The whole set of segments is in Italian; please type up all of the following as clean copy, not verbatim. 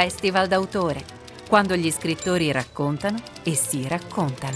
Festival d'autore, quando gli scrittori raccontano e si raccontano.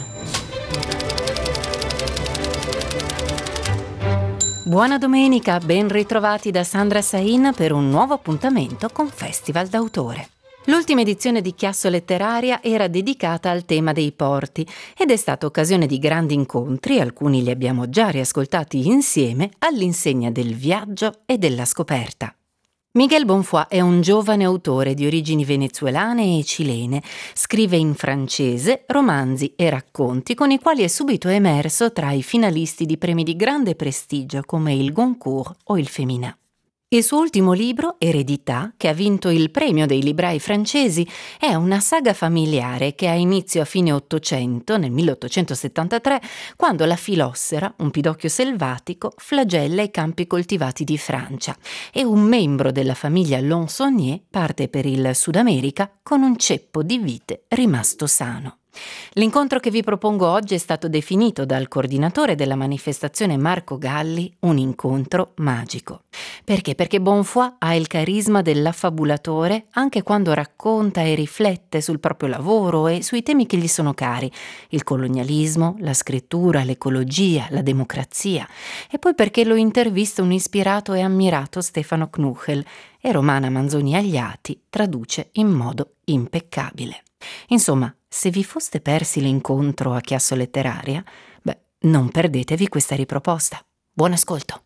Buona domenica, ben ritrovati da Sandra Sain per un nuovo appuntamento con Festival d'autore. L'ultima edizione di Chiasso Letteraria era dedicata al tema dei porti ed è stata occasione di grandi incontri, alcuni li abbiamo già riascoltati insieme, all'insegna del viaggio e della scoperta. Miguel Bonfoy è un giovane autore di origini venezuelane e cilene. Scrive in francese romanzi e racconti con i quali è subito emerso tra i finalisti di premi di grande prestigio come il Goncourt o il Femina. Il suo ultimo libro, Eredità, che ha vinto il premio dei librai francesi, è una saga familiare che ha inizio a fine Ottocento, nel 1873, quando la filossera, un pidocchio selvatico, flagella i campi coltivati di Francia e un membro della famiglia Lansonnier parte per il Sud America con un ceppo di vite rimasto sano. L'incontro che vi propongo oggi è stato definito dal coordinatore della manifestazione Marco Galli un incontro magico. Perché? Perché Bonfoy ha il carisma dell'affabulatore anche quando racconta e riflette sul proprio lavoro e sui temi che gli sono cari: il colonialismo, la scrittura, l'ecologia, la democrazia. E poi perché lo intervista un ispirato e ammirato Stefano Knuchel e Romana Manzoni Agliati traduce in modo impeccabile. Insomma, se vi foste persi l'incontro a Chiasso Letteraria, non perdetevi questa riproposta. Buon ascolto.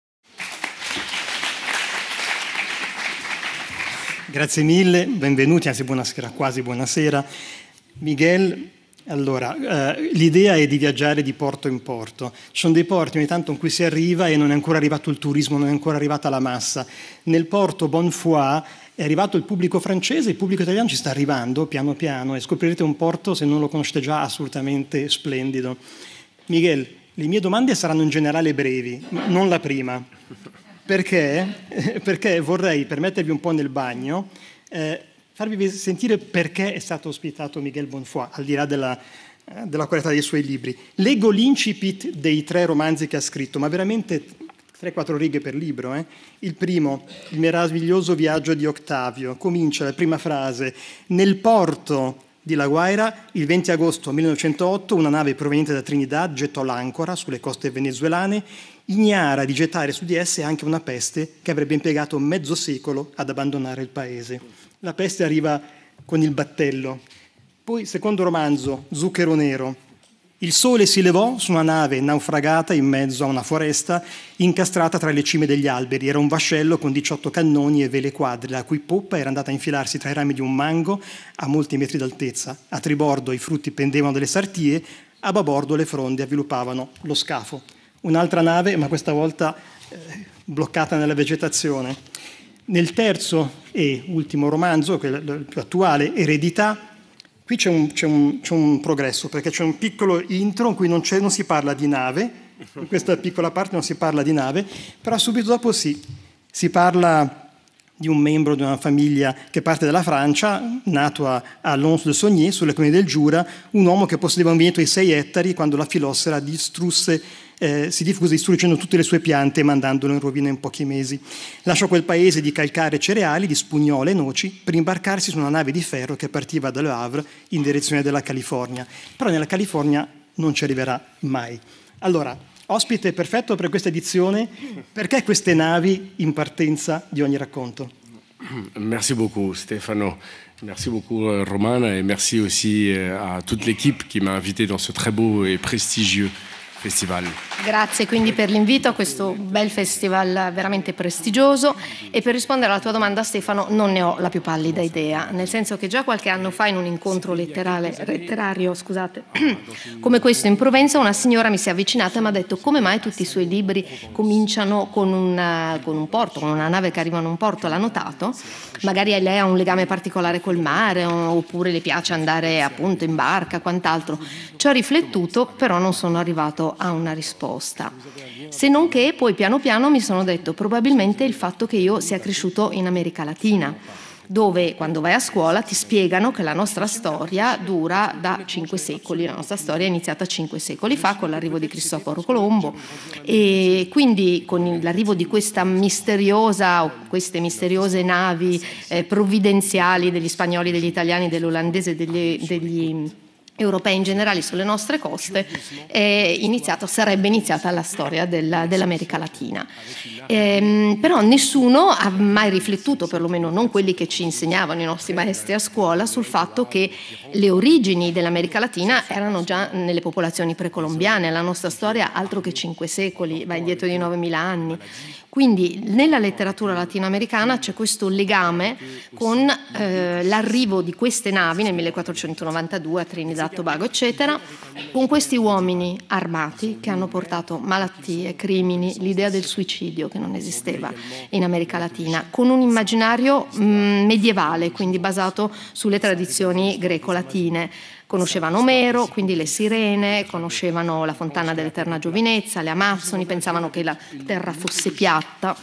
Grazie mille, benvenuti, anzi buonasera, quasi buonasera. Miguel, allora, l'idea è di viaggiare di porto in porto. Ci sono dei porti ogni tanto in cui si arriva e non è ancora arrivato il turismo, non è ancora arrivata la massa. Nel porto Bonfoy è arrivato il pubblico francese, il pubblico italiano ci sta arrivando piano piano e scoprirete un porto, se non lo conoscete già, assolutamente splendido. Miguel, le mie domande saranno in generale brevi, non la prima. Perché? Perché vorrei, per mettervi un po' nel bagno, farvi sentire perché è stato ospitato Miguel Bonfoy, al di là della qualità dei suoi libri. Leggo l'incipit dei 3 romanzi che ha scritto, ma veramente 3-4 righe per libro. Il primo, Il meraviglioso viaggio di Octavio, comincia la prima frase: nel porto di La Guaira, il 20 agosto 1908, una nave proveniente da Trinidad gettò l'ancora sulle coste venezuelane, ignara di gettare su di esse anche una peste che avrebbe impiegato mezzo secolo ad abbandonare il paese. La peste arriva con il battello. Poi, secondo romanzo, Zucchero Nero. Il sole si levò su una nave naufragata in mezzo a una foresta incastrata tra le cime degli alberi. Era un vascello con 18 cannoni e vele quadre, la cui poppa era andata a infilarsi tra i rami di un mango a molti metri d'altezza. A tribordo i frutti pendevano dalle sartie, a babordo le fronde avviluppavano lo scafo. Un'altra nave, ma questa volta bloccata nella vegetazione. Nel terzo e ultimo romanzo, che è il più attuale, Eredità, qui c'è un progresso, perché c'è un piccolo intro in cui non si parla di nave, in questa piccola parte non si parla di nave, però subito dopo si parla di un membro di una famiglia che parte dalla Francia, nato a Lons-le-Saunier, sulle colline del Giura, un uomo che possedeva un vigneto di 6 ettari quando la filossera si diffuse distruggendo tutte le sue piante e mandandolo in rovina in pochi mesi. Lasciò quel paese di calcare e cereali, di spugnole e noci, per imbarcarsi su una nave di ferro che partiva da Le Havre in direzione della California. Però nella California non ci arriverà mai. Allora, ospite perfetto per questa edizione, perché queste navi in partenza di ogni racconto? Merci beaucoup Stefano, merci beaucoup Romana et merci aussi à toute l'équipe qui m'a invité dans ce très beau et prestigieux festival. Grazie quindi per l'invito a questo bel festival veramente prestigioso, e per rispondere alla tua domanda, Stefano, non ne ho la più pallida idea, nel senso che già qualche anno fa in un incontro letterario come questo in Provenza, una signora mi si è avvicinata e mi ha detto: come mai tutti i suoi libri cominciano con un porto, con una nave che arriva in un porto? L'ha notato? Magari lei ha un legame particolare col mare, oppure le piace andare appunto in barca, quant'altro. Ci ho riflettuto, però non sono arrivato a una risposta, se non che poi piano piano mi sono detto probabilmente il fatto che io sia cresciuto in America Latina, dove quando vai a scuola ti spiegano che la nostra storia dura da 5 secoli, la nostra storia è iniziata 5 secoli fa con l'arrivo di Cristoforo Colombo, e quindi con l'arrivo di questa queste misteriose navi provvidenziali degli spagnoli, degli italiani, dell'olandese, degli europei in generale sulle nostre coste, sarebbe iniziata la storia dell'America Latina. Però nessuno ha mai riflettuto, perlomeno non quelli che ci insegnavano i nostri maestri a scuola, sul fatto che le origini dell'America Latina erano già nelle popolazioni precolombiane. La nostra storia altro che 5 secoli, va indietro di 9.000 anni. Quindi nella letteratura latinoamericana c'è questo legame con l'arrivo di queste navi nel 1492 a Trinidad, Tobago, eccetera, con questi uomini armati che hanno portato malattie, crimini, l'idea del suicidio che non esisteva in America Latina, con un immaginario medievale, quindi basato sulle tradizioni greco-latine. Conoscevano Omero, quindi le sirene, conoscevano la fontana dell'eterna giovinezza, le Amazzoni, pensavano che la terra fosse piatta,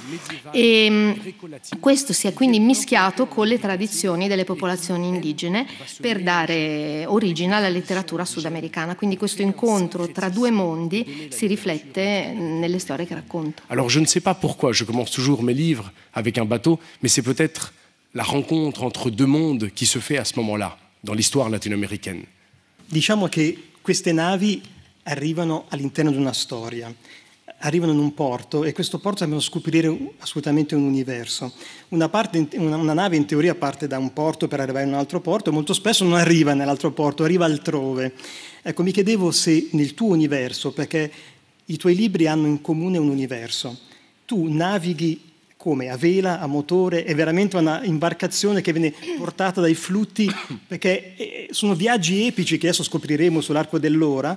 e questo si è quindi mischiato con le tradizioni delle popolazioni indigene per dare origine alla letteratura sudamericana. Quindi questo incontro tra due mondi si riflette nelle storie che racconto. Alors je ne sais pas pourquoi je commence toujours mes livres avec un bateau, mais c'est peut-être la rencontre entre deux mondes qui se fait à ce moment-là dans l'histoire latino-américaine. Diciamo che queste navi arrivano all'interno di una storia, arrivano in un porto, e questo porto sembra scoprire assolutamente un universo. Una nave in teoria parte da un porto per arrivare in un altro porto, e molto spesso non arriva nell'altro porto, arriva altrove. Ecco, mi chiedevo se nel tuo universo, perché i tuoi libri hanno in comune un universo, tu navighi come? A vela, a motore? È veramente una imbarcazione che viene portata dai flutti, perché sono viaggi epici che adesso scopriremo sull'arco dell'ora,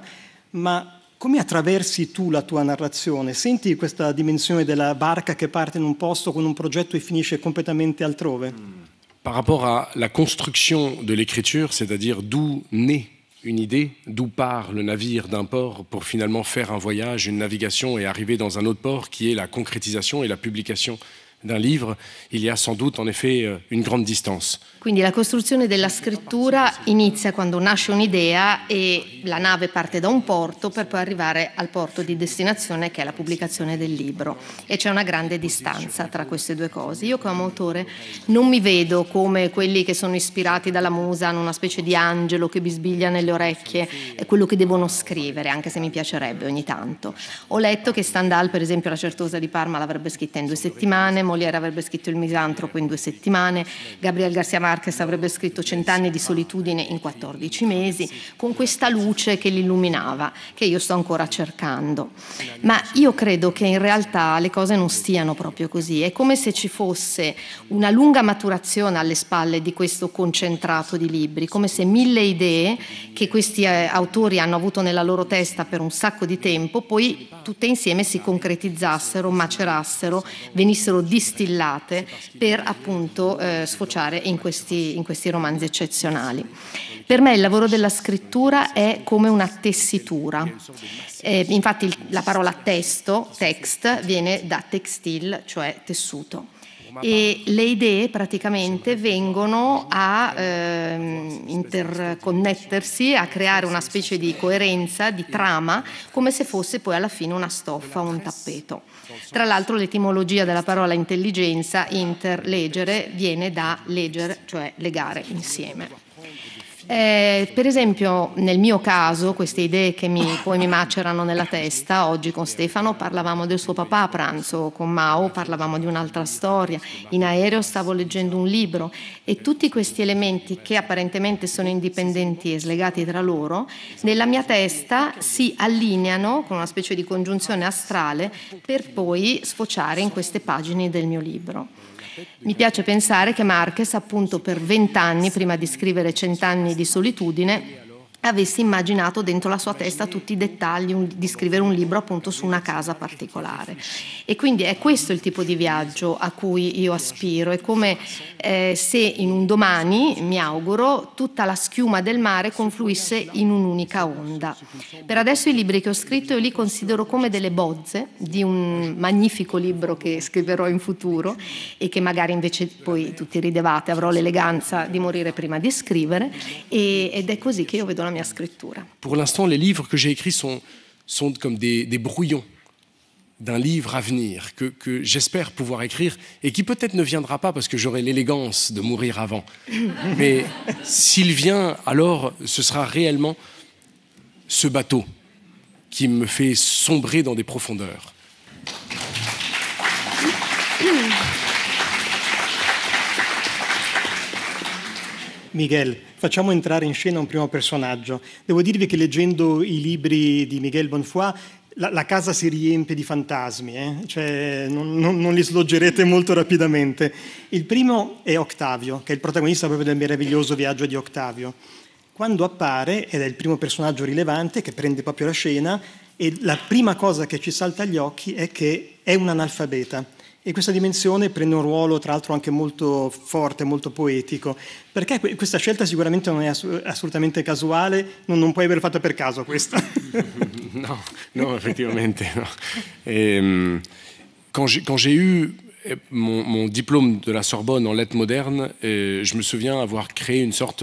ma come attraversi tu la tua narrazione? Senti questa dimensione della barca che parte in un posto con un progetto e finisce completamente altrove? Par rapport à la construction de l'écriture, c'est-à-dire d'où naît une idée, d'où part le navire d'un port pour finalement faire un voyage, une navigation et arriver dans un autre port qui est la concrétisation et la publication d'un livre, il y a sans doute en effet une grande distance. Quindi la costruzione della scrittura inizia quando nasce un'idea e la nave parte da un porto per poi arrivare al porto di destinazione, che è la pubblicazione del libro, e c'è una grande distanza tra queste due cose. Io come autore non mi vedo come quelli che sono ispirati dalla musa, hanno una specie di angelo che bisbiglia nelle orecchie, è quello che devono scrivere, anche se mi piacerebbe ogni tanto. Ho letto che Stendhal, per esempio, La Certosa di Parma l'avrebbe scritta in 2 settimane, Molière avrebbe scritto Il Misantropo in 2 settimane, Gabriel García Márquez avrebbe scritto 100 anni di solitudine in 14 mesi, con questa luce che li illuminava, che io sto ancora cercando. Ma io credo che in realtà le cose non stiano proprio così. È come se ci fosse una lunga maturazione alle spalle di questo concentrato di libri, come se 1000 idee che questi autori hanno avuto nella loro testa per un sacco di tempo, poi tutte insieme si concretizzassero, macerassero, venissero distillate per appunto sfociare in questi romanzi eccezionali. Per me il lavoro della scrittura è come una tessitura. Infatti la parola text viene da textile, cioè tessuto. E le idee praticamente vengono a interconnettersi, a creare una specie di coerenza, di trama, come se fosse poi alla fine una stoffa o un tappeto. Tra l'altro l'etimologia della parola intelligenza, interlegere, viene da legere, cioè legare insieme. Per esempio nel mio caso queste idee che poi mi macerano nella testa, oggi con Stefano parlavamo del suo papà a pranzo, con Mao parlavamo di un'altra storia, in aereo stavo leggendo un libro, e tutti questi elementi che apparentemente sono indipendenti e slegati tra loro nella mia testa si allineano con una specie di congiunzione astrale per poi sfociare in queste pagine del mio libro. Mi piace pensare che Marquez, appunto per 20 anni, prima di scrivere 100 anni di solitudine, avesse immaginato dentro la sua testa tutti i dettagli di scrivere un libro appunto su una casa particolare. E quindi è questo il tipo di viaggio a cui io aspiro. È come se in un domani, mi auguro, tutta la schiuma del mare confluisse in un'unica onda. Per adesso i libri che ho scritto io li considero come delle bozze di un magnifico libro che scriverò in futuro e che magari invece poi tutti ridevate, avrò l'eleganza di morire prima di scrivere, ed è così che io vedo la mia scrittura. Pour l'instant, les livres que j'ai écrits sont comme des brouillons d'un livre à venir que j'espère pouvoir écrire et qui peut-être ne viendra pas parce que j'aurai l'élégance de mourir avant. Mais s'il vient, alors ce sera réellement ce bateau qui me fait sombrer dans des profondeurs. Miguel, facciamo entrare in scena un primo personaggio. Devo dirvi che leggendo i libri di Miguel Bonfoy la casa si riempie di fantasmi, cioè non li sloggerete molto rapidamente. Il primo è Octavio, che è il protagonista proprio del meraviglioso viaggio di Octavio. Quando appare, ed è il primo personaggio rilevante che prende proprio la scena, e la prima cosa che ci salta agli occhi è che è un analfabeta. E questa dimensione prende un ruolo, tra l'altro, anche molto forte, molto poetico. Perché questa scelta sicuramente non è assolutamente casuale, non puoi aver fatto per caso questa. Non, effectivement. No. Quand j'ai eu mon diplôme de la Sorbonne en lettres modernes, je me souviens avoir créé une sorte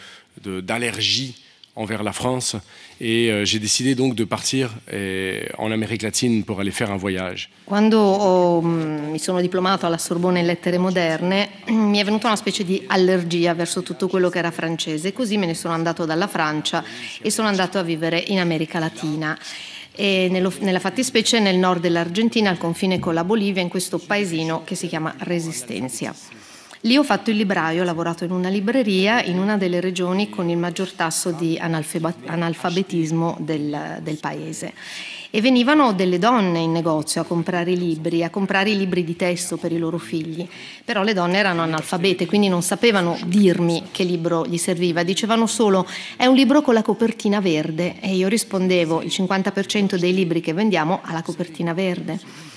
d'allergie envers la France et j'ai décidé donc de partir en Amérique latine pour aller faire un voyage. Quando mi sono diplomato alla Sorbonne in lettere moderne mi è venuta una specie di allergia verso tutto quello che era francese, così me ne sono andato dalla Francia e sono andato a vivere in America Latina. E nella fattispecie nel nord dell'Argentina, al confine con la Bolivia, in questo paesino che si chiama Resistencia. Lì ho fatto il libraio, ho lavorato in una libreria in una delle regioni con il maggior tasso di analfabetismo del paese. E venivano delle donne in negozio a comprare i libri di testo per i loro figli. Però le donne erano analfabete, quindi non sapevano dirmi che libro gli serviva. Dicevano solo, è un libro con la copertina verde. E io rispondevo, il 50% dei libri che vendiamo ha la copertina verde.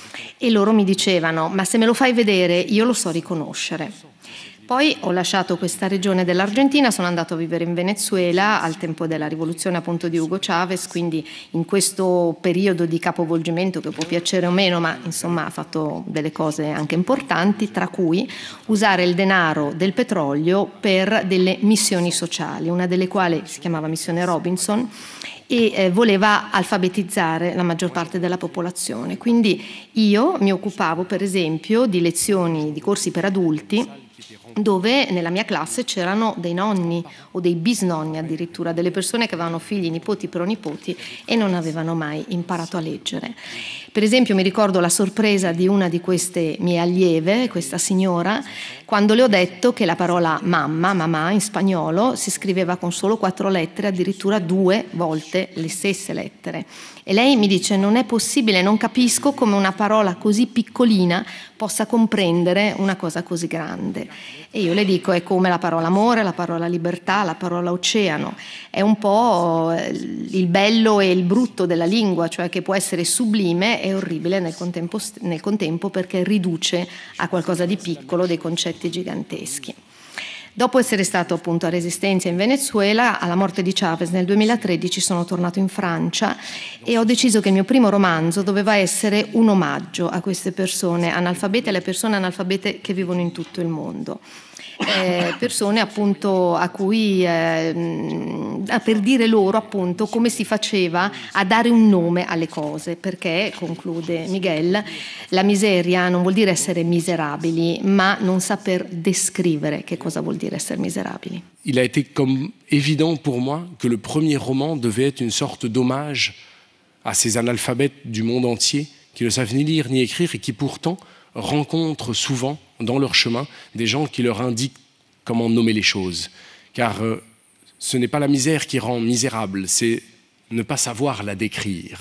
E loro mi dicevano, ma se me lo fai vedere io lo so riconoscere. Poi ho lasciato questa regione dell'Argentina, sono andato a vivere in Venezuela al tempo della rivoluzione appunto di Hugo Chavez, quindi in questo periodo di capovolgimento che può piacere o meno, ma insomma ha fatto delle cose anche importanti, tra cui usare il denaro del petrolio per delle missioni sociali, una delle quali si chiamava Missione Robinson, e voleva alfabetizzare la maggior parte della popolazione. Quindi io mi occupavo per esempio di lezioni, di corsi per adulti, dove nella mia classe c'erano dei nonni o dei bisnonni addirittura, delle persone che avevano figli, nipoti, pronipoti e non avevano mai imparato a leggere. Per esempio mi ricordo la sorpresa di una di queste mie allieve, questa signora, quando le ho detto che la parola mamma in spagnolo si scriveva con solo 4 lettere, addirittura 2 volte le stesse lettere. E lei mi dice, non è possibile, non capisco come una parola così piccolina possa comprendere una cosa così grande. E io le dico, è come la parola amore, la parola libertà, la parola oceano. È un po' il bello e il brutto della lingua, cioè che può essere sublime e orribile nel contempo perché riduce a qualcosa di piccolo dei concetti giganteschi. Dopo essere stato appunto a Resistencia in Venezuela, alla morte di Chavez nel 2013 sono tornato in Francia e ho deciso che il mio primo romanzo doveva essere un omaggio a queste persone analfabete, alle persone analfabete che vivono in tutto il mondo. Persone appunto a cui per dire loro appunto come si faceva a dare un nome alle cose, perché, conclude Miguel, la miseria non vuol dire essere miserabili, ma non saper descrivere che cosa vuol dire essere miserabili. Il a été comme évident pour moi que le premier roman devait être une sorte d'hommage à ces analphabètes du monde entier qui ne savent ni lire ni écrire et qui pourtant rencontrent souvent dans leur chemin des gens qui leur indiquent comment nommer les choses. Car ce n'est pas la misère qui rend misérable, c'est ne pas savoir la décrire.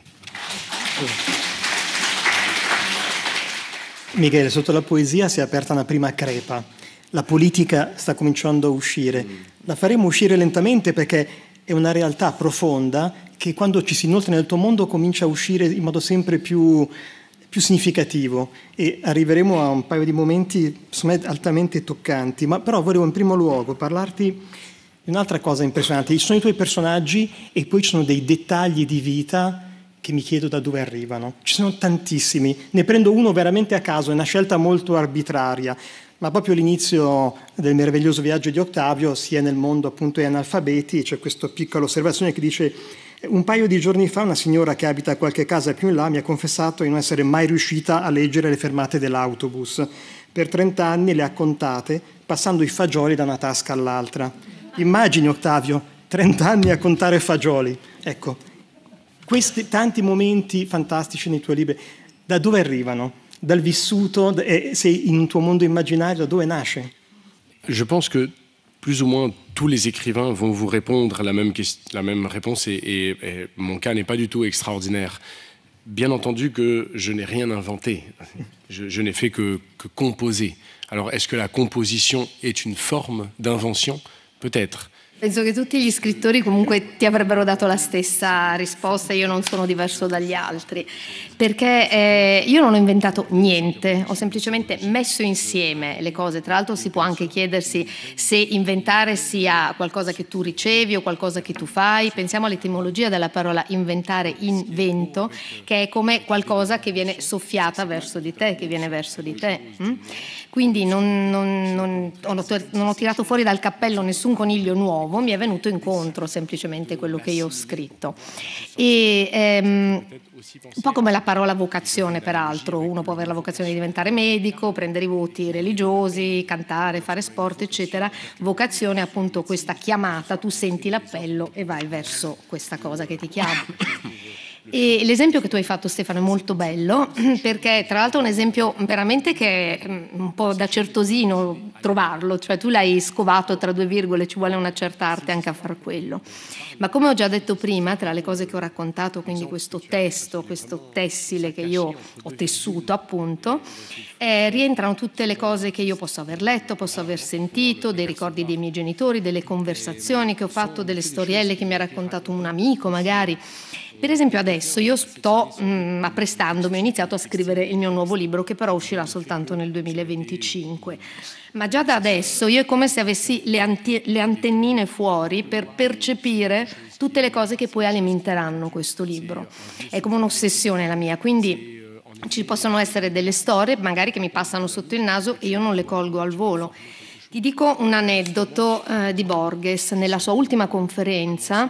Miguel, sotto la poesia si è aperta una prima crepa. La politica sta cominciando a uscire. La faremo uscire lentamente perché è una realtà profonda che quando ci si inoltra nel tuo mondo comincia a uscire in modo sempre più significativo, e arriveremo a un paio di momenti secondo me altamente toccanti, ma però volevo in primo luogo parlarti di un'altra cosa impressionante. Ci sono i tuoi personaggi e poi ci sono dei dettagli di vita che mi chiedo da dove arrivano. Ci sono tantissimi, ne prendo uno veramente a caso, è una scelta molto arbitraria, ma proprio all'inizio del meraviglioso viaggio di Octavio si è nel mondo appunto degli analfabeti, c'è questa piccola osservazione che dice: un paio di giorni fa una signora che abita qualche casa più in là mi ha confessato di non essere mai riuscita a leggere le fermate dell'autobus. Per 30 anni le ha contate, passando i fagioli da una tasca all'altra. Immagini, Octavio, 30 anni a contare fagioli. Ecco, questi tanti momenti fantastici nei tuoi libri, da dove arrivano? Dal vissuto? Sei in un tuo mondo immaginario, da dove nasce? Je pense que plus ou moins tous les écrivains vont vous répondre la même réponse, et mon cas n'est pas du tout extraordinaire. Bien entendu que je n'ai rien inventé, je n'ai fait que composer. Alors est-ce que la composition est une forme d'invention? Peut-être. Penso che tutti gli scrittori comunque ti avrebbero dato la stessa risposta: io non sono diverso dagli altri, perché io non ho inventato niente, ho semplicemente messo insieme le cose. Tra l'altro si può anche chiedersi se inventare sia qualcosa che tu ricevi o qualcosa che tu fai. Pensiamo all'etimologia della parola inventare, invento, che è come qualcosa che viene soffiata verso di te, che viene verso di te. Quindi non ho tirato fuori dal cappello nessun coniglio nuovo, mi è venuto incontro semplicemente quello che io ho scritto. E un po' come la parola vocazione, peraltro. Uno può avere la vocazione di diventare medico, prendere i voti religiosi, cantare, fare sport, eccetera. Vocazione è appunto questa chiamata, tu senti l'appello e vai verso questa cosa che ti chiama. E l'esempio che tu hai fatto, Stefano, è molto bello, perché tra l'altro è un esempio veramente che è un po' da certosino trovarlo, cioè tu l'hai scovato tra due virgole, ci vuole una certa arte anche a far quello. Ma come ho già detto prima, tra le cose che ho raccontato, quindi questo testo, questo tessile che io ho tessuto appunto, rientrano tutte le cose che io posso aver letto, posso aver sentito, dei ricordi dei miei genitori, delle conversazioni che ho fatto, delle storielle che mi ha raccontato un amico magari. Per esempio adesso io sto apprestandomi, ho iniziato a scrivere il mio nuovo libro, che però uscirà soltanto nel 2025, ma già da adesso io è come se avessi le antennine fuori per percepire tutte le cose che poi alimenteranno questo libro. È come un'ossessione la mia, quindi ci possono essere delle storie magari che mi passano sotto il naso e io non le colgo al volo. Ti dico un aneddoto di Borges. Nella sua ultima conferenza,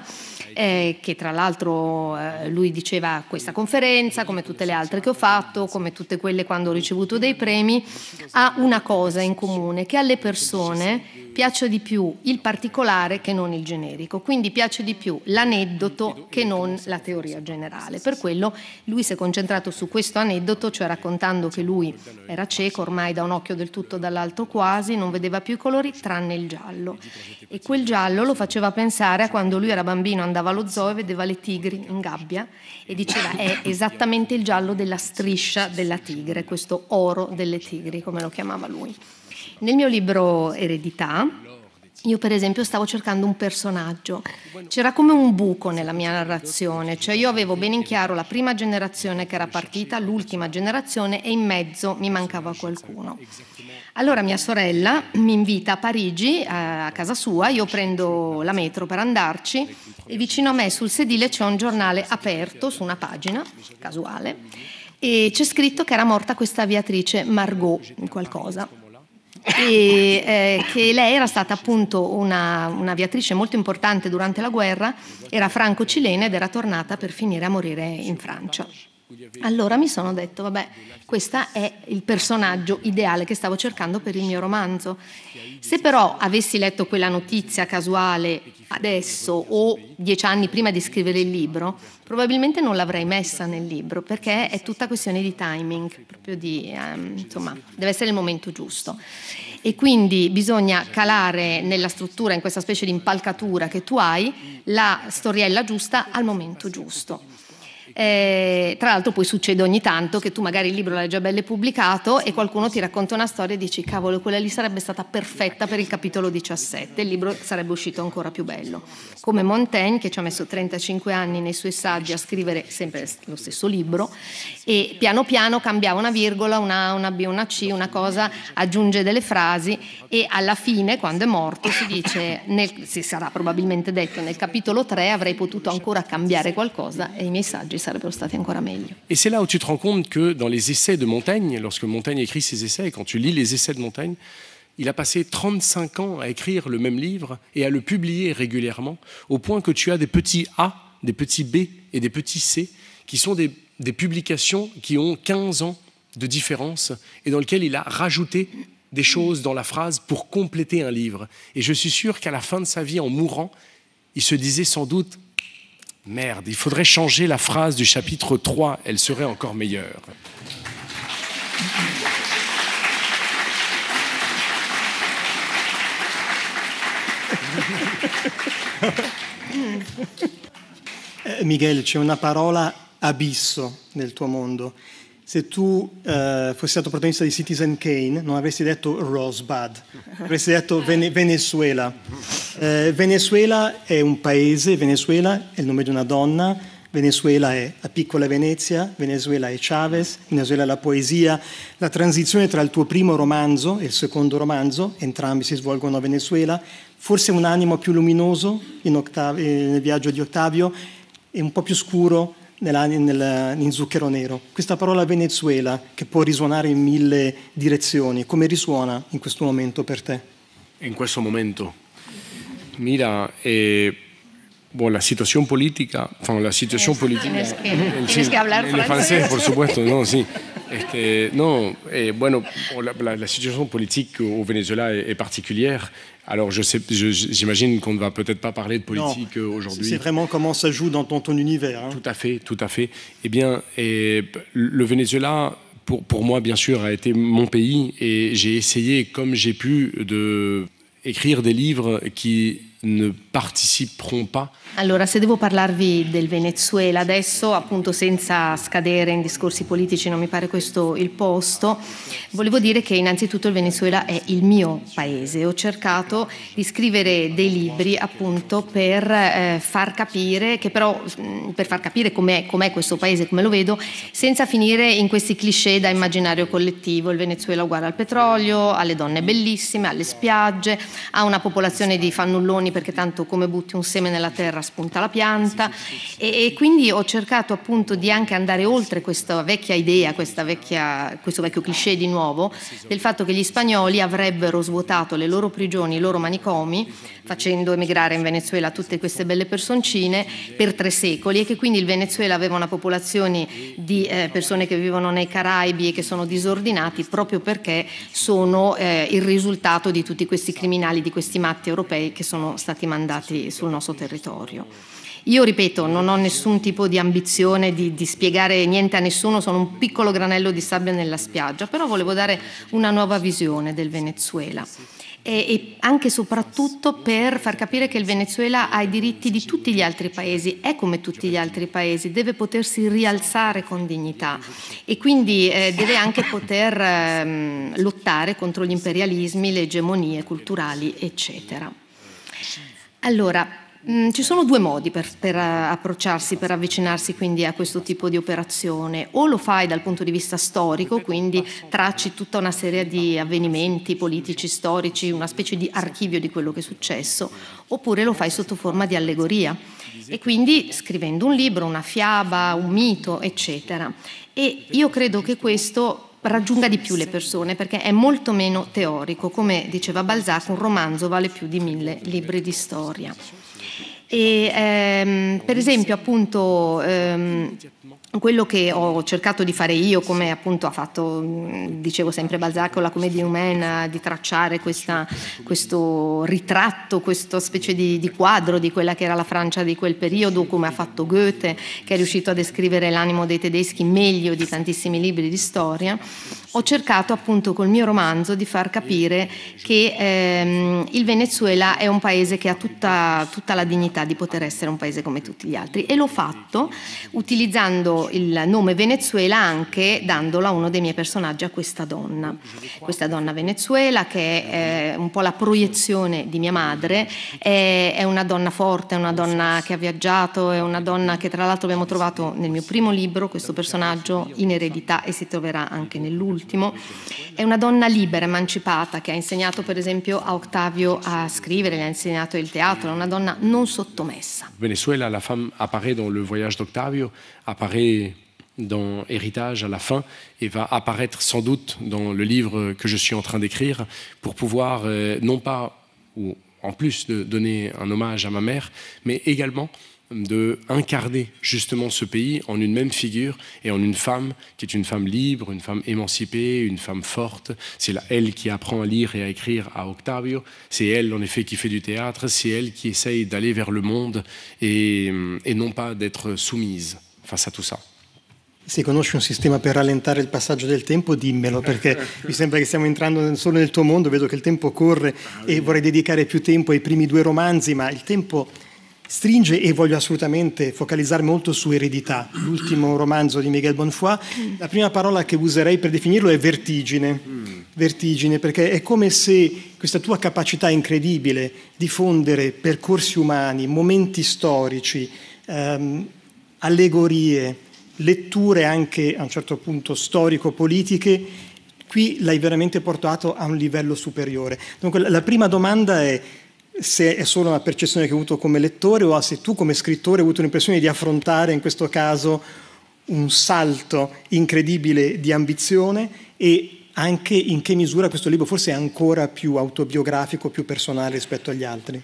che tra l'altro lui diceva: questa conferenza, come tutte le altre che ho fatto, come tutte quelle quando ho ricevuto dei premi, ha una cosa in comune, che alle persone piace di più il particolare che non il generico, quindi piace di più l'aneddoto che non la teoria generale. Per quello lui si è concentrato su questo aneddoto, cioè raccontando che lui era cieco ormai da un occhio del tutto, dall'altro quasi, non vedeva più i colori tranne il giallo, e quel giallo lo faceva pensare a quando lui era bambino, andava allo zoo e vedeva le tigri in gabbia e diceva: è esattamente il giallo della striscia della tigre, questo oro delle tigri, come lo chiamava lui. Nel mio libro Eredità, io per esempio stavo cercando un personaggio, c'era come un buco nella mia narrazione, cioè io avevo bene in chiaro la prima generazione che era partita, l'ultima generazione, e in mezzo mi mancava qualcuno. Allora mia sorella mi invita a Parigi, a casa sua, io prendo la metro per andarci e vicino a me sul sedile c'è un giornale aperto su una pagina casuale e c'è scritto che era morta questa aviatrice Margot qualcosa. E che lei era stata appunto un'aviatrice molto importante durante la guerra, era franco-cilena ed era tornata per finire a morire in Francia. Allora mi sono detto: vabbè, questo è il personaggio ideale che stavo cercando per il mio romanzo. Se però avessi letto quella notizia casuale adesso o 10 anni prima di scrivere il libro, probabilmente non l'avrei messa nel libro, perché è tutta questione di timing, proprio di insomma, deve essere il momento giusto. E quindi bisogna calare nella struttura, in questa specie di impalcatura che tu hai, la storiella giusta al momento giusto. Tra l'altro poi succede ogni tanto che tu magari il libro l'hai già bello pubblicato e qualcuno ti racconta una storia e dici cavolo, quella lì sarebbe stata perfetta per il capitolo 17, il libro sarebbe uscito ancora più bello, come Montaigne che ci ha messo 35 anni nei suoi saggi a scrivere sempre lo stesso libro e piano piano cambiava una virgola, una A, una B, una C, una cosa, aggiunge delle frasi e alla fine quando è morto si dice, si sarà probabilmente detto nel capitolo 3 avrei potuto ancora cambiare qualcosa e i miei saggi sarebbero stati ancora meglio. Et c'est là où tu te rends compte que dans les essais de Montaigne, lorsque Montaigne écrit ses essais, et quand tu lis les essais de Montaigne, il a passé 35 ans à écrire le même livre et à le publier régulièrement, au point que tu as des petits A, des petits B et des petits C, qui sont des publications qui ont 15 ans de différence et dans lesquelles il a rajouté des choses dans la phrase pour compléter un livre. Et je suis sûr qu'à la fin de sa vie, en mourant, il se disait sans doute « Merde, il faudrait changer la phrase du chapitre 3, elle serait encore meilleure. » Miguel, c'è una parola abisso nel tuo mondo. Se tu fossi stato protagonista di Citizen Kane non avresti detto Rosebud, avresti detto Venezuela. Venezuela è un paese, Venezuela è il nome di una donna, Venezuela è la piccola Venezia, Venezuela è Chavez, Venezuela è la poesia. La transizione tra il tuo primo romanzo e il secondo romanzo, entrambi si svolgono a Venezuela, forse un animo più luminoso nel viaggio di Ottavio e un po' più scuro in Zucchero Nero. Questa parola Venezuela, che può risuonare in 1000 direzioni, come risuona in questo momento per te? En questo momento, mira, la situación política, Tienes que hablar francés. Por supuesto, no, sí. La situation politique au Venezuela est particulière. Alors j'imagine qu'on ne va peut-être pas parler de politique aujourd'hui. C'est vraiment comment ça joue dans ton univers. Hein. Tout à fait. Eh bien, le Venezuela, pour moi, bien sûr, a été mon pays et j'ai essayé, comme j'ai pu, d'écrire des livres qui ne parteciperont pas. Allora, se devo parlarvi del Venezuela adesso, appunto senza scadere in discorsi politici, non mi pare questo il posto, volevo dire che innanzitutto il Venezuela è il mio paese. Ho cercato di scrivere dei libri appunto per far capire, com'è questo paese, come lo vedo, senza finire in questi cliché da immaginario collettivo. Il Venezuela uguale al petrolio, alle donne bellissime, alle spiagge, a una popolazione di fannulloni perché tanto come butti un seme nella terra spunta la pianta e quindi ho cercato appunto di anche andare oltre questa vecchia idea, questo vecchio cliché di nuovo, del fatto che gli spagnoli avrebbero svuotato le loro prigioni, i loro manicomi, facendo emigrare in Venezuela tutte queste belle personcine per 3 secoli e che quindi il Venezuela aveva una popolazione di persone che vivono nei Caraibi e che sono disordinati proprio perché sono il risultato di tutti questi criminali, di questi matti europei che sono stati mandati sul nostro territorio. Io ripeto, non ho nessun tipo di ambizione di spiegare niente a nessuno, sono un piccolo granello di sabbia nella spiaggia, però volevo dare una nuova visione del Venezuela e anche e soprattutto per far capire che il Venezuela ha i diritti di tutti gli altri paesi, è come tutti gli altri paesi, deve potersi rialzare con dignità e quindi deve anche poter lottare contro gli imperialismi, le egemonie culturali, eccetera. Allora, ci sono 2 modi per approcciarsi, per avvicinarsi quindi a questo tipo di operazione. O lo fai dal punto di vista storico, quindi tracci tutta una serie di avvenimenti politici, storici, una specie di archivio di quello che è successo, oppure lo fai sotto forma di allegoria e quindi scrivendo un libro, una fiaba, un mito, eccetera. E io credo che questo raggiunga di più le persone perché è molto meno teorico. Come diceva Balzac, un romanzo vale più di 1000 libri di storia. E per esempio appunto quello che ho cercato di fare io, come appunto ha fatto, dicevo sempre Balzac con la Commedia Humaine, di tracciare questo ritratto, questa specie di quadro di quella che era la Francia di quel periodo, come ha fatto Goethe, che è riuscito a descrivere l'animo dei tedeschi meglio di tantissimi libri di storia. ho cercato appunto col mio romanzo di far capire che il Venezuela è un paese che ha tutta la dignità di poter essere un paese come tutti gli altri, e l'ho fatto utilizzando il nome Venezuela anche dandolo a uno dei miei personaggi, a questa donna Venezuela, che è un po' la proiezione di mia madre. È una donna forte, è una donna che ha viaggiato, è una donna che tra l'altro abbiamo trovato nel mio primo libro, questo personaggio in eredità, e si troverà anche nell'ultimo. È una donna libera, emancipata, che ha insegnato per esempio a Octavio a scrivere, gli ha insegnato il teatro, è una donna non sottomessa. Venezuela, la femme apparaît dans Le Voyage d'Octavio, apparaît dans Héritage à la fin et va apparaître sans doute dans le livre que je suis en train d'écrire pour pouvoir non pas, ou en plus de donner un hommage à ma mère, mais également de incarner justement ce pays en une même figure et en une femme qui est une femme libre, une femme émancipée, une femme forte. C'est elle qui apprend à lire et à écrire à Octavio, c'est elle en effet qui fait du théâtre, c'est elle qui essaye d'aller vers le monde et non pas d'être soumise face à tout ça. Se conosci un sistema per rallentare il passaggio del tempo, dimmelo, perché mi sembra che stiamo entrando solo nel tuo mondo, vedo che il tempo corre e vorrei dedicare più tempo ai primi 2 romanzi, ma il tempo stringe e voglio assolutamente focalizzarmi molto su Eredità, l'ultimo romanzo di Miguel Bonfoy. La prima parola che userei per definirlo è vertigine. Vertigine, perché è come se questa tua capacità incredibile di fondere percorsi umani, momenti storici, allegorie, letture anche a un certo punto storico-politiche, qui l'hai veramente portato a un livello superiore. Dunque la prima domanda è se è solo una percezione che hai avuto come lettore o se tu come scrittore hai avuto l'impressione di affrontare in questo caso un salto incredibile di ambizione, e anche in che misura questo libro forse è ancora più autobiografico, più personale rispetto agli altri.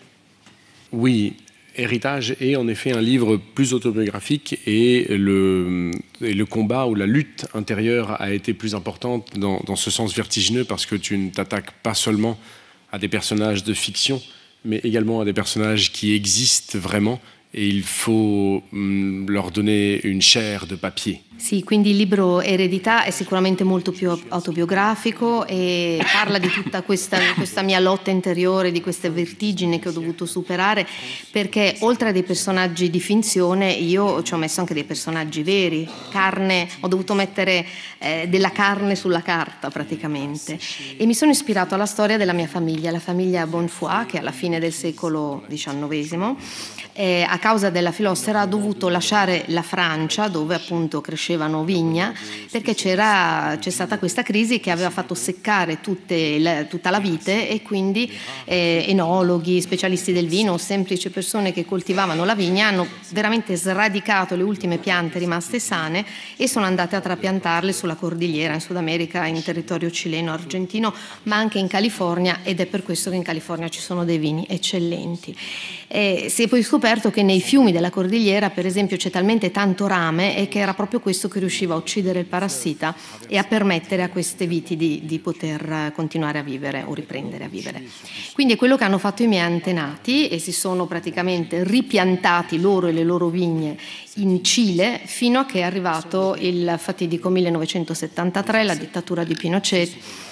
Oui. Héritage est en effet un livre plus autobiographique et le combat ou la lutte intérieure a été plus importante dans ce sens vertigineux parce que tu ne t'attaques pas seulement à des personnages de fiction, mais également à des personnages qui existent vraiment et il faut leur donner une chair de papier. Sì, quindi il libro Eredità è sicuramente molto più autobiografico e parla di tutta questa mia lotta interiore, di queste vertigini che ho dovuto superare, perché oltre a dei personaggi di finzione io ci ho messo anche dei personaggi veri, carne, ho dovuto mettere della carne sulla carta praticamente, e mi sono ispirato alla storia della mia famiglia, la famiglia Bonfoy, che alla fine del secolo XIX a causa della fillossera ha dovuto lasciare la Francia, dove appunto crescevano vigna, perché c'è stata questa crisi che aveva fatto seccare tutta la vite, e quindi enologhi, specialisti del vino, semplici persone che coltivavano la vigna hanno veramente sradicato le ultime piante rimaste sane e sono andate a trapiantarle sulla cordigliera in Sud America, in territorio cileno, argentino, ma anche in California, ed è per questo che in California ci sono dei vini eccellenti. Si è poi scoperto che nei fiumi della cordigliera, per esempio, c'è talmente tanto rame e che era proprio questo che riusciva a uccidere il parassita e a permettere a queste viti di poter continuare a vivere o riprendere a vivere. Quindi è quello che hanno fatto i miei antenati, e si sono praticamente ripiantati loro e le loro vigne in Cile fino a che è arrivato il fatidico 1973, la dittatura di Pinochet,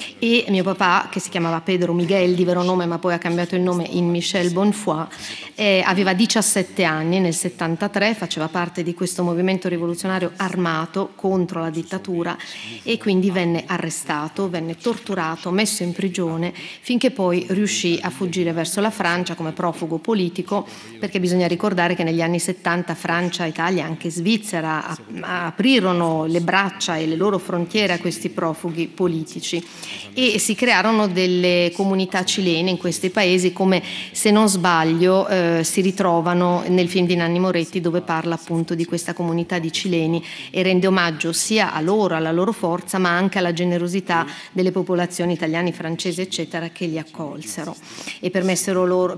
e mio papà, che si chiamava Pedro Miguel di vero nome ma poi ha cambiato il nome in Michel Bonfoy, aveva 17 anni nel 73, faceva parte di questo movimento rivoluzionario armato contro la dittatura, e quindi venne arrestato, venne torturato, messo in prigione, finché poi riuscì a fuggire verso la Francia come profugo politico, perché bisogna ricordare che negli anni 70 Francia, Italia, anche Svizzera aprirono le braccia e le loro frontiere a questi profughi politici, e si crearono delle comunità cilene in questi paesi, come, se non sbaglio, si ritrovano nel film di Nanni Moretti, dove parla appunto di questa comunità di cileni e rende omaggio sia a loro, alla loro forza, ma anche alla generosità delle popolazioni italiane, francesi eccetera, che li accolsero e permisero loro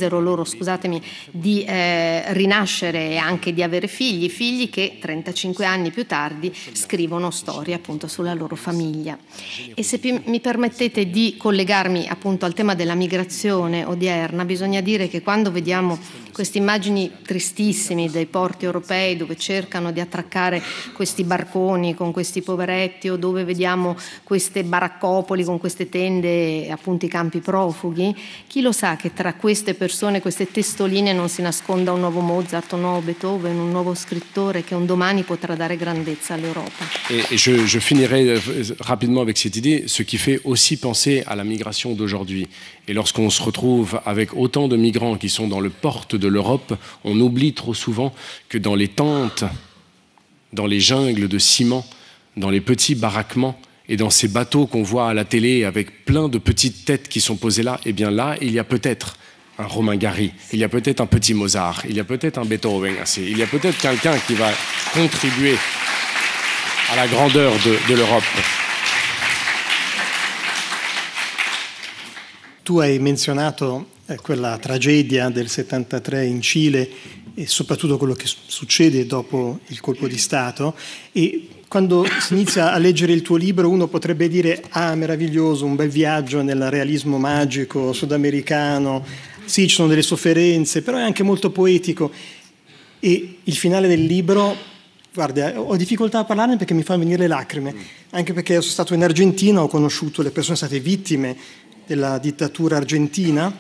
di rinascere e anche di avere figli che 35 anni più tardi scrivono storie appunto sulla loro famiglia. E se mi permettete di collegarmi appunto al tema della migrazione odierna, bisogna dire che quando vediamo queste immagini tristissime dei porti europei dove cercano di attraccare questi barconi con questi poveretti, o dove vediamo queste baraccopoli con queste tende, appunto i campi profughi, chi lo sa che tra queste persone, queste testoline, non si nasconda un nuovo Mozart, un nuovo Beethoven, un nuovo scrittore che un domani potrà dare grandezza all'Europa. Et je finirai rapidement avec cette idée, ce qui fait aussi penser à la migration d'aujourd'hui. Et lorsqu'on se retrouve avec autant de migrants qui sont dans le porte de l'Europe, on oublie trop souvent que dans les tentes, dans les jungles de ciment, dans les petits baraquements et dans ces bateaux qu'on voit à la télé avec plein de petites têtes qui sont posées là, eh bien là, il y a peut-être un Romain Gary, il y a peut-être un petit Mozart, il y a peut-être un Beethoven, il y a peut-être quelqu'un qui va contribuer à la grandeur de l'Europe. Tu hai menzionato quella tragedia del 73 in Cile e soprattutto quello che succede dopo il colpo di Stato, e quando si inizia a leggere il tuo libro uno potrebbe dire meraviglioso, un bel viaggio nel realismo magico sudamericano, sì, ci sono delle sofferenze, però è anche molto poetico. E il finale del libro, guarda, ho difficoltà a parlarne perché mi fa venire le lacrime, anche perché sono stato in Argentina, ho conosciuto le persone state vittime della dittatura argentina.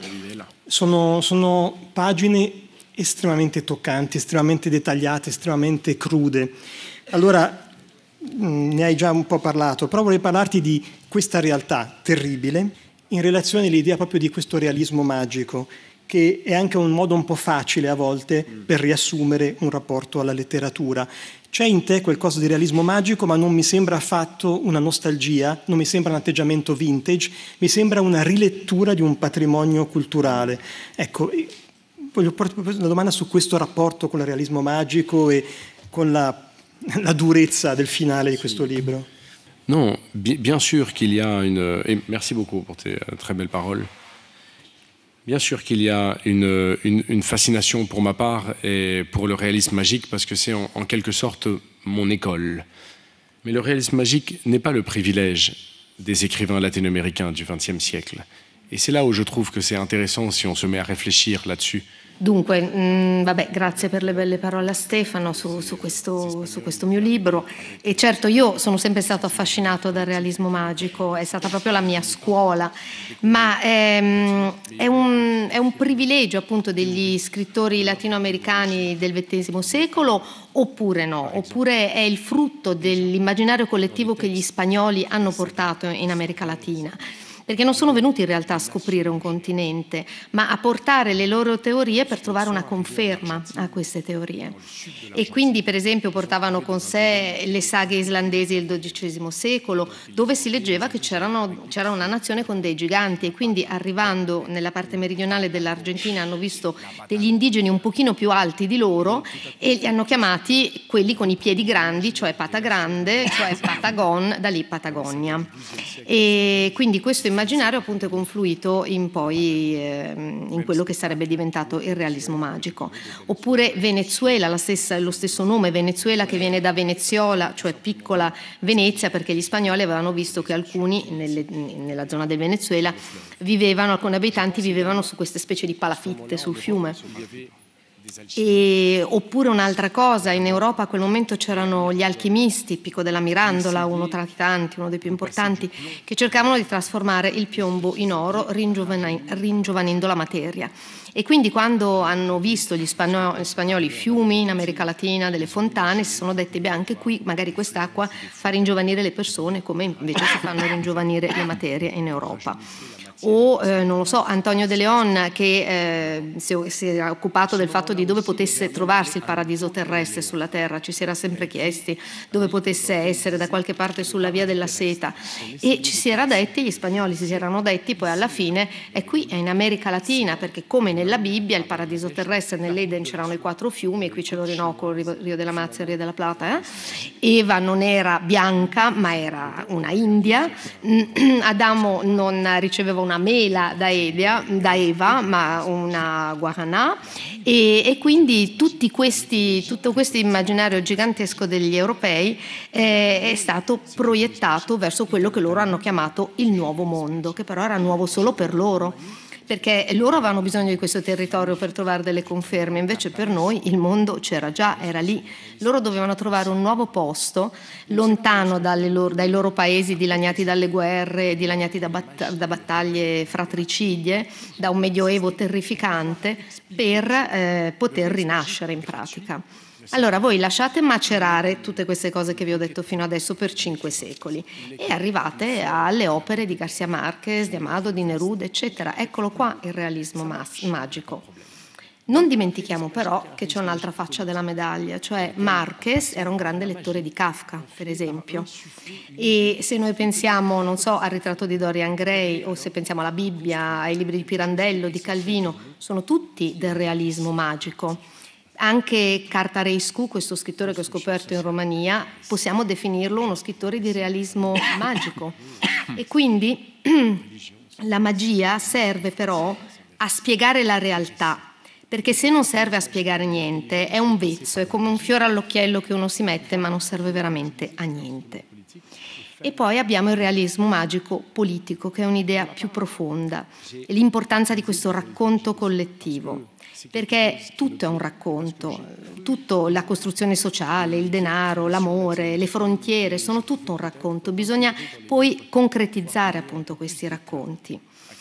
Sono pagine estremamente toccanti, estremamente dettagliate, estremamente crude. Allora, ne hai già un po' parlato, però vorrei parlarti di questa realtà terribile in relazione all'idea proprio di questo realismo magico, che è anche un modo un po' facile a volte per riassumere un rapporto alla letteratura. C'è in te qualcosa di realismo magico, ma non mi sembra affatto una nostalgia, non mi sembra un atteggiamento vintage, mi sembra una rilettura di un patrimonio culturale. Ecco, voglio porre una domanda su questo rapporto con il realismo magico e con la durezza del finale di questo libro. Non, bien sûr qu'il y a une... Et merci beaucoup pour tes très belles paroles. Bien sûr qu'il y a une fascination pour ma part et pour le réalisme magique parce que c'est en quelque sorte mon école. Mais le réalisme magique n'est pas le privilège des écrivains latino-américains du XXe siècle. Et c'est là où je trouve que c'est intéressant si on se met à réfléchir là-dessus. Dunque, vabbè, grazie per le belle parole a Stefano su questo mio libro. E certo, io sono sempre stato affascinato dal realismo magico, è stata proprio la mia scuola, ma è un privilegio appunto degli scrittori latinoamericani del XX secolo oppure no? Oppure è il frutto dell'immaginario collettivo che gli spagnoli hanno portato in America Latina? Perché non sono venuti in realtà a scoprire un continente, ma a portare le loro teorie per trovare una conferma a queste teorie. E quindi, per esempio, portavano con sé le saghe islandesi del XII secolo, dove si leggeva che c'era una nazione con dei giganti, e quindi arrivando nella parte meridionale dell'Argentina hanno visto degli indigeni un pochino più alti di loro e li hanno chiamati quelli con i piedi grandi, cioè Pata Grande, cioè Patagon, da lì Patagonia. E quindi questo immaginario appunto è confluito in quello che sarebbe diventato il realismo magico. Oppure Venezuela, lo stesso nome Venezuela, che viene da Veneziola, cioè piccola Venezia, perché gli spagnoli avevano visto che alcuni nella zona del Venezuela alcuni abitanti vivevano su queste specie di palafitte sul fiume. Oppure un'altra cosa, in Europa a quel momento c'erano gli alchimisti, Pico della Mirandola, uno tra i tanti, uno dei più importanti, che cercavano di trasformare il piombo in oro ringiovanendo la materia. E quindi quando hanno visto gli spagnoli fiumi in America Latina, delle fontane, si sono detti, beh, anche qui magari quest'acqua fa ringiovanire le persone come invece si fanno ringiovanire le materie in Europa. O non lo so, Antonio de Leon, che si era occupato del fatto di dove potesse trovarsi il paradiso terrestre sulla terra, ci si era sempre chiesti dove potesse essere, da qualche parte sulla via della seta, e ci si era detti, gli spagnoli si erano detti poi alla fine, è qui, è in America Latina, perché come nella Bibbia il paradiso terrestre nell'Eden c'erano i 4 fiumi, e qui c'è l'Orinoco, il Rio della Mazza e il Rio della Plata. Eva non era bianca ma era una India, Adamo non riceveva una mela da Eva, ma una guaranà, e quindi tutto questo immaginario gigantesco degli europei è stato proiettato verso quello che loro hanno chiamato il nuovo mondo, che però era nuovo solo per loro, perché loro avevano bisogno di questo territorio per trovare delle conferme, invece per noi il mondo c'era già, era lì. Loro dovevano trovare un nuovo posto, lontano dai loro paesi dilaniati dalle guerre, dilaniati da battaglie fratricidie, da un medioevo terrificante, per poter rinascere in pratica. Allora voi lasciate macerare tutte queste cose che vi ho detto fino adesso per 5 secoli e arrivate alle opere di García Márquez, di Amado, di Neruda, eccetera. Eccolo qua il realismo magico. Non dimentichiamo però che c'è un'altra faccia della medaglia, cioè Márquez era un grande lettore di Kafka, per esempio, e se noi pensiamo, non so, al ritratto di Dorian Gray o se pensiamo alla Bibbia, ai libri di Pirandello, di Calvino, sono tutti del realismo magico. Anche Cartarescu, questo scrittore che ho scoperto in Romania, possiamo definirlo uno scrittore di realismo magico. E quindi la magia serve però a spiegare la realtà, perché se non serve a spiegare niente è un vezzo, è come un fiore all'occhiello che uno si mette ma non serve veramente a niente. E poi abbiamo il realismo magico politico, che è un'idea più profonda, e l'importanza di questo racconto collettivo. Perché tutto è un racconto, tutto, la costruzione sociale, il denaro, l'amore, le frontiere, sono tutto un racconto. Bisogna poi concretizzare appunto questi racconti.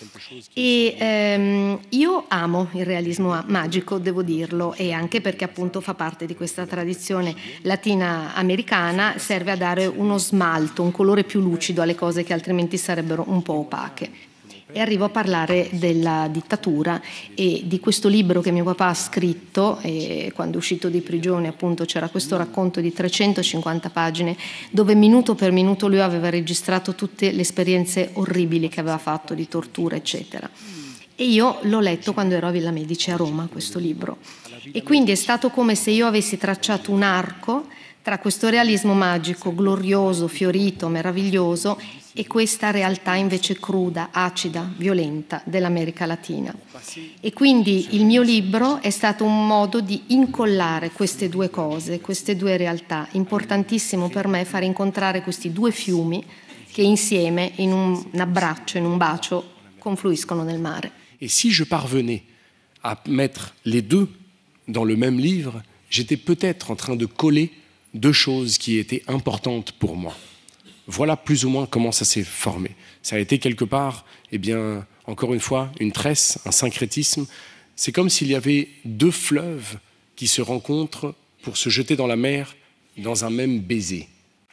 E io amo il realismo magico, devo dirlo, e anche perché appunto fa parte di questa tradizione latina americana, serve a dare uno smalto, un colore più lucido alle cose che altrimenti sarebbero un po' opache. E arrivo a parlare della dittatura e di questo libro che mio papà ha scritto, e quando è uscito di prigione appunto c'era questo racconto di 350 pagine dove minuto per minuto lui aveva registrato tutte le esperienze orribili che aveva fatto di tortura eccetera. E io l'ho letto quando ero a Villa Medici a Roma, questo libro, e quindi è stato come se io avessi tracciato un arco tra questo realismo magico, glorioso, fiorito, meraviglioso, e questa realtà invece cruda, acida, violenta dell'America Latina. E quindi il mio libro è stato un modo di incollare queste due cose, queste due realtà. Importantissimo per me fare incontrare questi due fiumi che insieme, in un abbraccio, in un bacio, confluiscono nel mare. Et si je parvenais à mettre les deux dans le même livre, j'étais peut-être en train de coller deux choses qui étaient importantes pour moi. Voilà plus ou moins comment ça s'est formé. Ça a été quelque part, eh bien, encore une fois, une tresse, un syncrétisme. C'est comme s'il y avait deux fleuves qui se rencontrent pour se jeter dans la mer dans un même baiser.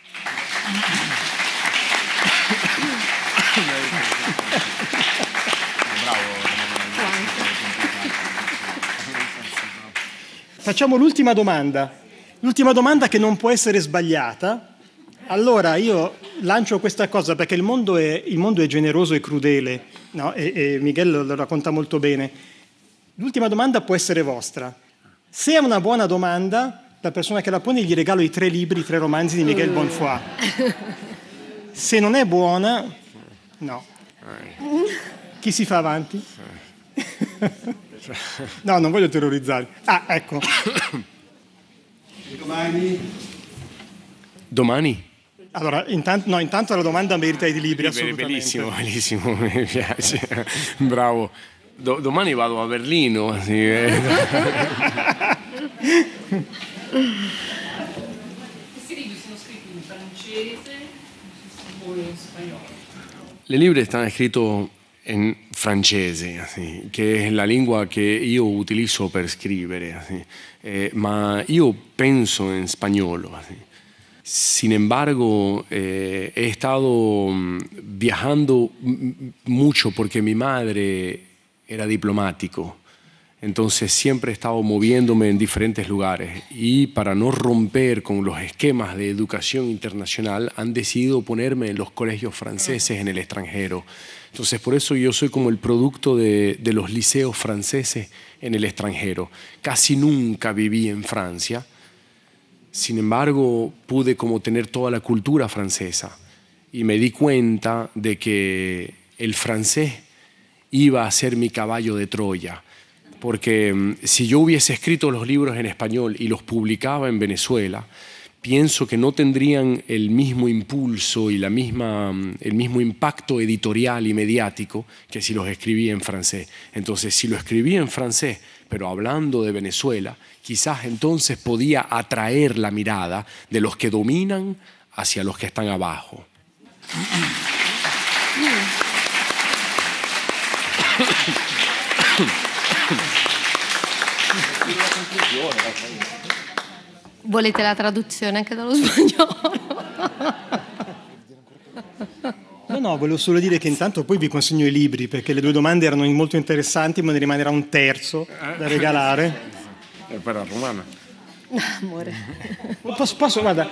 Facciamo l'ultima domanda. L'ultima domanda che non può essere sbagliata. Allora io lancio questa cosa perché il mondo è generoso e crudele, no? E Miguel lo racconta molto bene. L'ultima domanda può essere vostra. Se è una buona domanda, la persona che la pone gli regalo i 3 libri, 3 romanzi di Miguel Bonfoy. Se non è buona, no. Chi si fa avanti? No, non voglio terrorizzare. Ah, ecco. Domani? Allora, intanto la domanda merita i libri, assolutamente. Bellissimo, bellissimo, mi piace. Bravo. Domani vado a Berlino. Sì. Questi libri sono scritti in francese o in spagnolo? Les libros están escritos en francese, así, che è la lingua che io utilizzo per scrivere, así. Ma io penso in spagnolo. Así. Sin embargo, he estado viajando mucho porque mi madre era diplomático. Entonces siempre he estado moviéndome en diferentes lugares y para no romper con los esquemas de educación internacional han decidido ponerme en los colegios franceses en el extranjero. Entonces por eso yo soy como el producto de los liceos franceses en el extranjero. Casi nunca viví en Francia, sin embargo pude como tener toda la cultura francesa y me di cuenta de que el francés iba a ser mi caballo de Troya. Porque si yo hubiese escrito los libros en español y los publicaba en Venezuela, pienso que no tendrían el mismo impulso y el mismo impacto editorial y mediático que si los escribí en francés. Entonces, si lo escribí en francés, pero hablando de Venezuela, quizás entonces podía atraer la mirada de los que dominan hacia los que están abajo. Volete la traduzione anche dallo spagnolo? No, volevo solo dire che intanto poi vi consegno i libri, perché le 2 domande erano molto interessanti, ma ne rimanerà un terzo da regalare. Per la romana. Amore. Posso, guarda.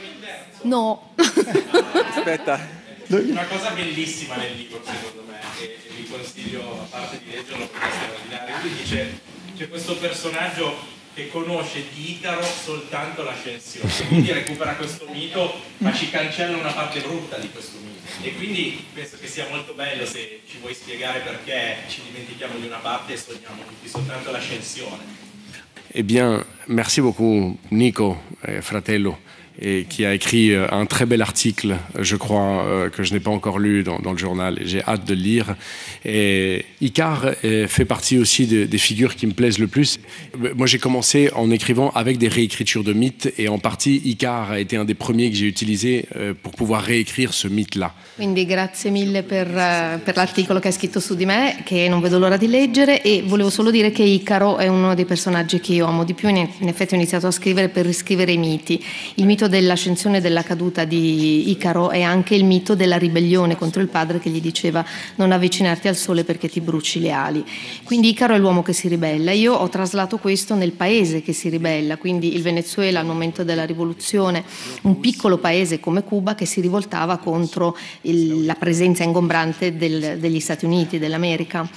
No. Aspetta. Una cosa bellissima nel libro, secondo me, e vi consiglio a parte di leggerlo perché è straordinario. Lui dice, c'è questo personaggio che conosce di Icaro soltanto l'ascensione, quindi recupera questo mito, ma ci cancella una parte brutta di questo mito. E quindi penso che sia molto bello se ci vuoi spiegare perché ci dimentichiamo di una parte e sogniamo tutti soltanto l'ascensione. Eh bien, merci beaucoup, Nico, fratello, et qui a écrit un très bel article, je crois, que je n'ai pas encore lu dans le journal, et j'ai hâte de le lire. Et Icare fait partie aussi des figures qui me plaisent le plus. Moi, j'ai commencé en écrivant avec des réécritures de mythes, et en partie, Icare a été un des premiers que j'ai utilisé pour pouvoir réécrire ce mythe-là. Quindi grazie mille per l'articolo che hai scritto su di me, che non vedo l'ora di leggere, e volevo solo dire che Icaro è uno dei personaggi che io amo di più. In effetti ho iniziato a scrivere per riscrivere i miti. Il mito dell'ascensione e della caduta di Icaro è anche il mito della ribellione contro il padre che gli diceva non avvicinarti al sole perché ti bruci le ali. Quindi Icaro è l'uomo che si ribella. Io ho traslato questo nel paese che si ribella, quindi il Venezuela al momento della rivoluzione, un piccolo paese come Cuba che si rivoltava contro la presenza ingombrante degli Stati Uniti, dell'America.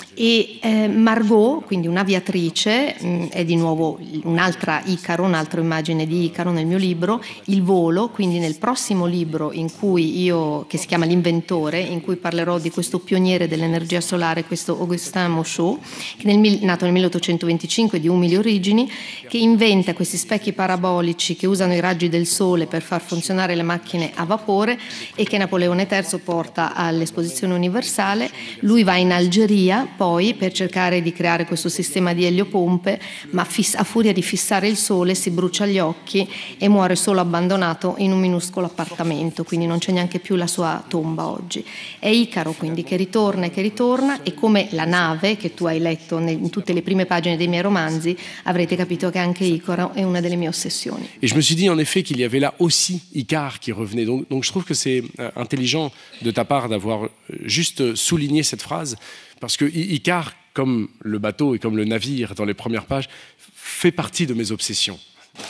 E Margot, quindi un'aviatrice, è di nuovo un'altra Icaro, un'altra immagine di Icaro nel mio libro, Il volo, quindi nel prossimo libro che si chiama L'inventore, in cui parlerò di questo pioniere dell'energia solare, questo Augustin Mochot, nato nel 1825 di umili origini, che inventa questi specchi parabolici che usano i raggi del sole per far funzionare le macchine a vapore e che Napoleone III porta all'Esposizione Universale. Lui va in Algeria poi per cercare di creare questo sistema di eliopompe, ma a furia di fissare il sole si brucia gli occhi e muore solo abbandonato in un minuscolo appartamento, quindi non c'è neanche più la sua tomba oggi. È Icaro quindi che ritorna, e come la nave che tu hai letto in tutte le prime pagine dei miei romanzi avrete capito che anche Icaro è una delle mie ossessioni. Et je me suis dit en effet qu'il y avait là aussi Icare qui revenait. Donc je trouve que c'est intelligent de ta part d'avoir juste souligné cette phrase, parce que Icare, comme le bateau et comme le navire dans les premières pages, fait partie de mes obsessions.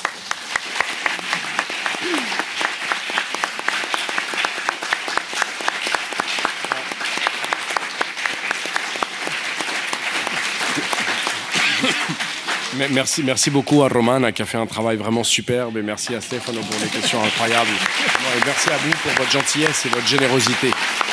Merci beaucoup à Romana qui a fait un travail vraiment superbe, et merci à Stefano pour les questions incroyables. Et merci à vous pour votre gentillesse et votre générosité.